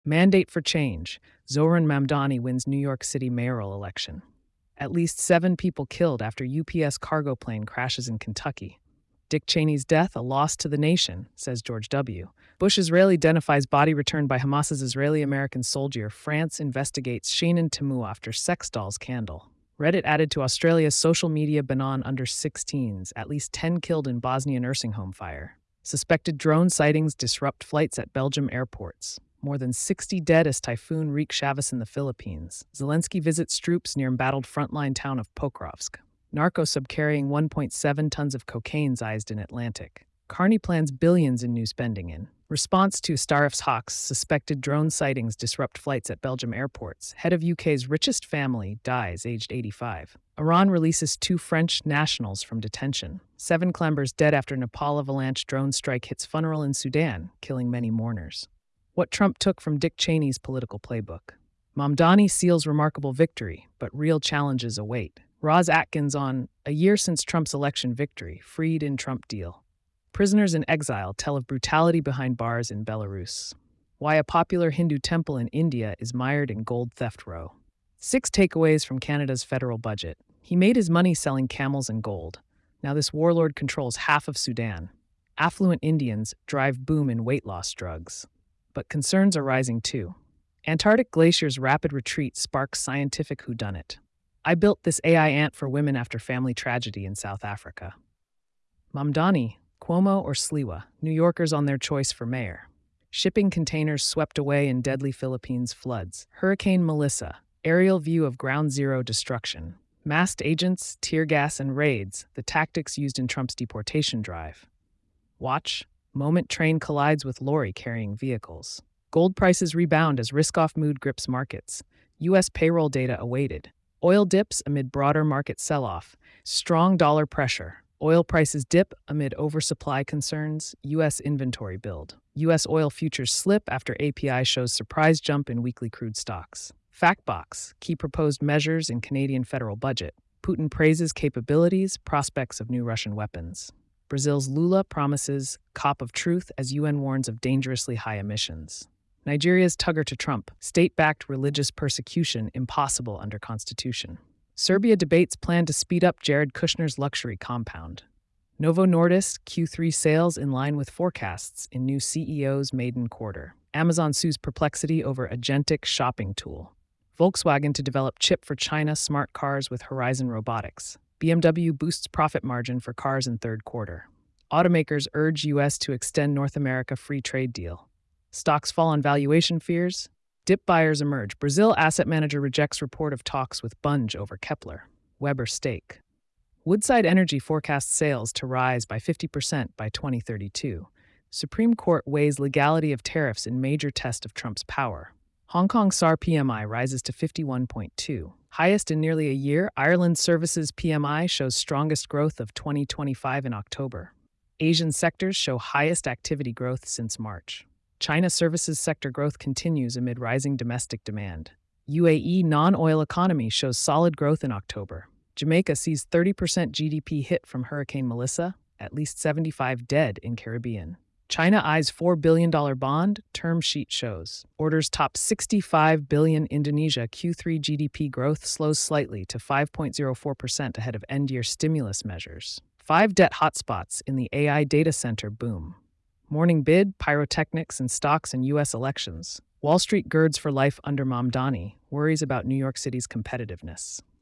Mandate for change. Zohran Mamdani wins New York City mayoral election. At least 7 people killed after UPS cargo plane crashes in Kentucky. Dick Cheney's death a loss to the nation, says George W. Bush Israeli identifies body returned by Hamas's Israeli-American soldier. France investigates Shainan Tamu after sex doll scandal. Reddit added to Australia's social media ban on under 16s, at least 10 killed in Bosnia nursing home fire. Suspected drone sightings disrupt flights at Belgium airports. More than 60 dead as typhoon wreak Chavis in the Philippines. Zelensky visits troops near embattled frontline town of Pokrovsk. Narco sub carrying 1.7 tons of cocaine seized in Atlantic. Carney plans billions in new spending in response to Starif's Hawks. Suspected drone sightings disrupt flights at Belgium airports. Head of UK's richest family dies aged 85. Iran releases 2 French nationals from detention. 7 clambers dead after Nepal avalanche drone strike hits funeral in Sudan, killing many mourners. What Trump took from Dick Cheney's political playbook. Mamdani seals remarkable victory, but real challenges await. Roz Atkins on a year since Trump's election victory, freed in Trump deal. Prisoners in exile tell of brutality behind bars in Belarus. Why a popular Hindu temple in India is mired in gold theft row. 6 takeaways from Canada's federal budget. He made his money selling camels and gold. Now this warlord controls half of Sudan. Affluent Indians drive boom in weight loss drugs. But concerns are rising too. Antarctic glacier's rapid retreat sparks scientific whodunit. I built this AI ant for women after family tragedy in South Africa. Mamdani, Cuomo or Sliwa, New Yorkers on their choice for mayor. Shipping containers swept away in deadly Philippines floods. Hurricane Melissa, aerial view of ground zero destruction. Masked agents, tear gas, and raids, the tactics used in Trump's deportation drive. Watch. Moment train collides with lorry carrying vehicles. Gold prices rebound as risk-off mood grips markets. U.S. payroll data awaited. Oil dips amid broader market sell-off. Strong dollar pressure. Oil prices dip amid oversupply concerns. U.S. inventory build. U.S. oil futures slip after API shows surprise jump in weekly crude stocks. Factbox. Key proposed measures in Canadian federal budget. Putin praises capabilities, prospects of new Russian weapons. Brazil's Lula promises COP of truth as UN warns of dangerously high emissions. Nigeria's tugger to Trump, state-backed religious persecution impossible under Constitution. Serbia debates plan to speed up Jared Kushner's luxury compound. Novo Nordisk Q3 sales in line with forecasts in new CEO's maiden quarter. Amazon sues Perplexity over agentic shopping tool. Volkswagen to develop chip for China smart cars with Horizon Robotics. BMW boosts profit margin for cars in third quarter. Automakers urge U.S. to extend North America free trade deal. Stocks fall on valuation fears. Dip buyers emerge. Brazil asset manager rejects report of talks with Bunge over Kepler. Weber stake. Woodside Energy forecasts sales to rise by 50% by 2032. Supreme Court weighs legality of tariffs in major test of Trump's power. Hong Kong SAR PMI rises to 51.2. Highest in nearly a year, Ireland Services PMI shows strongest growth of 2025 in October. Asian sectors show highest activity growth since March. China services sector growth continues amid rising domestic demand. UAE non-oil economy shows solid growth in October. Jamaica sees 30% GDP hit from Hurricane Melissa, at least 75 dead in Caribbean. China eyes $4 billion bond, term sheet shows. Orders top $65 billion. Indonesia Q3 GDP growth slows slightly to 5.04% ahead of end-year stimulus measures. 5 debt hotspots in the AI data center boom. Morning bid, pyrotechnics and stocks in U.S. elections. Wall Street girds for life under Mamdani, worries about New York City's competitiveness.